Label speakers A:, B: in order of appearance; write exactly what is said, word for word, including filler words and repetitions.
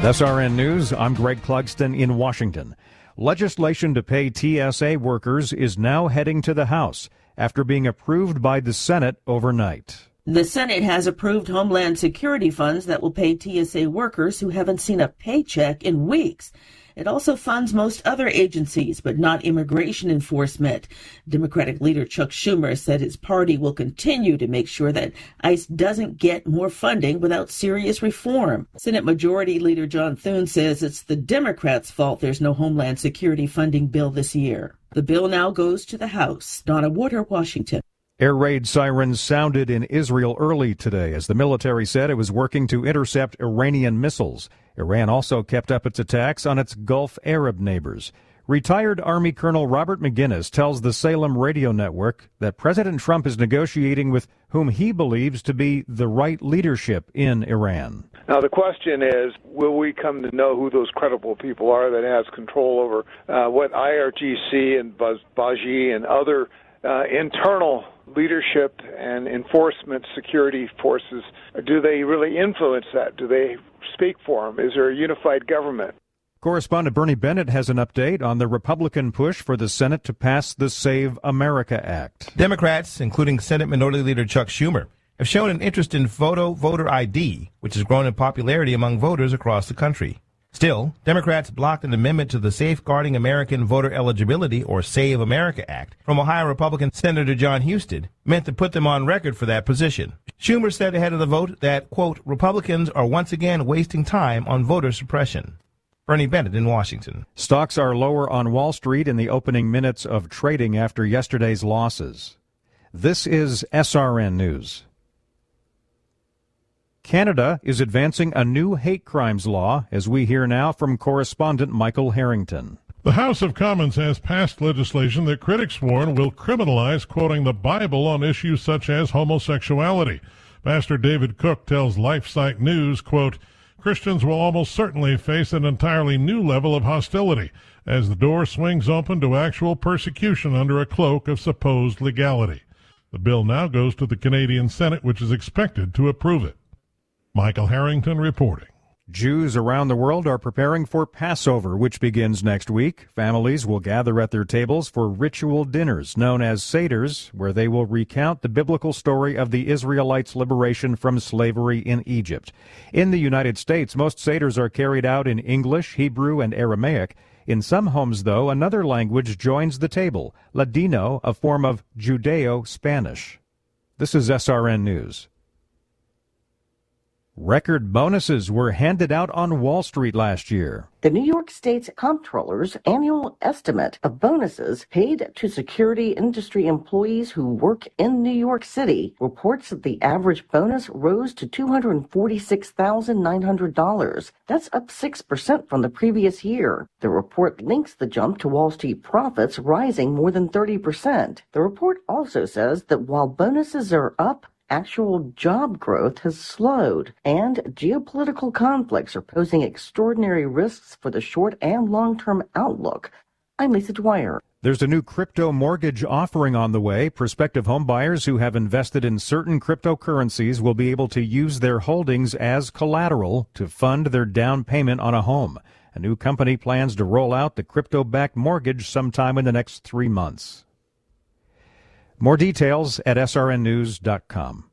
A: S R N News, I'm Greg Clugston in Washington. Legislation to pay T S A workers is now heading to the House after being approved by the Senate overnight.
B: The Senate has approved Homeland Security funds that will pay T S A workers who haven't seen a paycheck in weeks. It also funds most other agencies, but not immigration enforcement. Democratic leader Chuck Schumer said his party will continue to make sure that ICE doesn't get more funding without serious reform. Senate Majority Leader John Thune says it's the Democrats' fault there's no Homeland Security funding bill this year. The bill now goes to the House. Donna Warder, Washington.
A: Air raid sirens sounded in Israel early today as the military said it was working to intercept Iranian missiles. Iran also kept up its attacks on its Gulf Arab neighbors. Retired Army Colonel Robert McGinnis tells the Salem radio network that President Trump is negotiating with whom he believes to be the right leadership in Iran.
C: Now, the question is, will we come to know who those credible people are that has control over uh, what I R G C and Baji and other uh, internal leadership and enforcement security forces, do they really influence that? Do they speak for them? Is there a unified government?
A: Correspondent Bernie Bennett has an update on the Republican push for the Senate to pass the Save America Act.
D: Democrats, including Senate Minority Leader Chuck Schumer, have shown an interest in photo voter I D, which has grown in popularity among voters across the country. Still, Democrats blocked an amendment to the Safeguarding American Voter Eligibility, or Save America Act, from Ohio Republican Senator John Husted, meant to put them on record for that position. Schumer said ahead of the vote that, quote, Republicans are once again wasting time on voter suppression. Bernie Bennett in Washington.
A: Stocks are lower on Wall Street in the opening minutes of trading after yesterday's losses. This is S R N News. Canada is advancing a new hate crimes law, as we hear now from correspondent Michael Harrington.
E: The House of Commons has passed legislation that critics warn will criminalize quoting the Bible on issues such as homosexuality. Pastor David Cook tells LifeSite News, quote, Christians will almost certainly face an entirely new level of hostility as the door swings open to actual persecution under a cloak of supposed legality. The bill now goes to the Canadian Senate, which is expected to approve it. Michael Harrington reporting.
A: Jews around the world are preparing for Passover, which begins next week. Families will gather at their tables for ritual dinners known as seders, where they will recount the biblical story of the Israelites' liberation from slavery in Egypt. In the United States, most seders are carried out in English, Hebrew, and Aramaic. In some homes, though, another language joins the table, Ladino, a form of Judeo-Spanish. This is S R N News. Record bonuses were handed out on Wall Street last year.
F: The New York State's Comptroller's annual estimate of bonuses paid to security industry employees who work in New York City reports that the average bonus rose to two hundred forty-six thousand nine hundred dollars. That's up six percent from the previous year. The report links the jump to Wall Street profits rising more than thirty percent. The report also says that while bonuses are up, actual job growth has slowed, and geopolitical conflicts are posing extraordinary risks for the short and long-term outlook. I'm Lisa Dwyer.
A: There's a new crypto mortgage offering on the way. Prospective homebuyers who have invested in certain cryptocurrencies will be able to use their holdings as collateral to fund their down payment on a home. A new company plans to roll out the crypto-backed mortgage sometime in the next three months. More details at S R N news dot com.